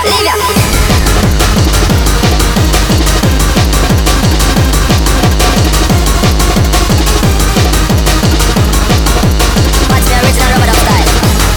Leave ya. Watch the original rubber dub style.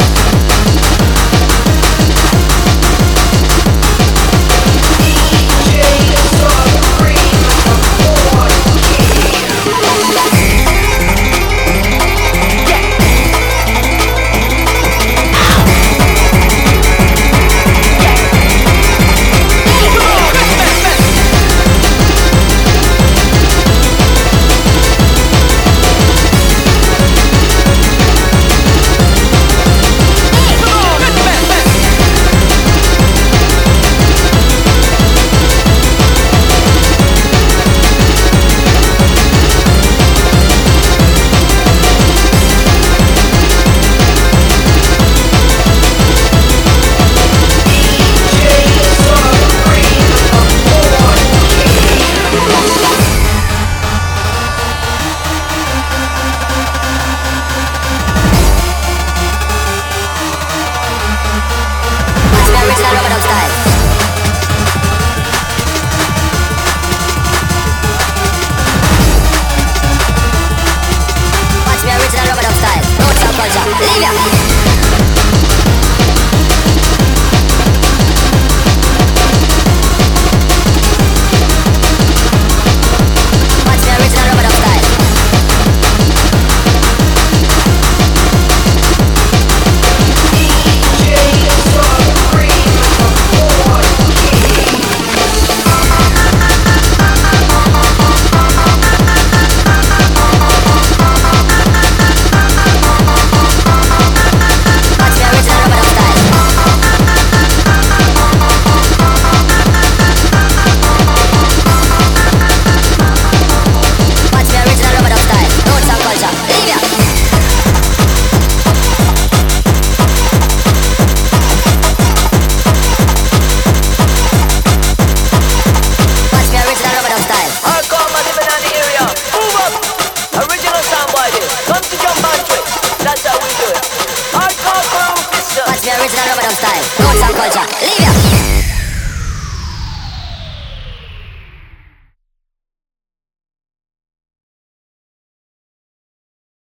Original rubber dub style. Watch me original rubber dub style. Roots and culture. Leave ya. Watch me original rubber dub style. Original rubber dub style, roots and culture. Leave ya.